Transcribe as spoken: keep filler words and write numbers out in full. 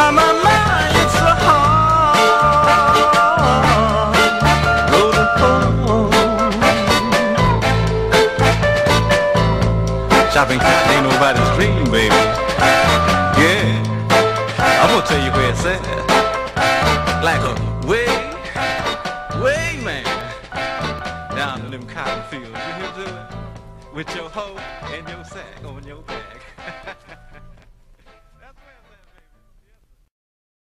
My, my, my, it's a hard road to hoe. Shopping cart ain't nobody's dream, baby. Yeah, I'm gonna tell you where it's at. Like a way, way man, down in them cotton fields. You hear me? With your hoe and your sack on your back.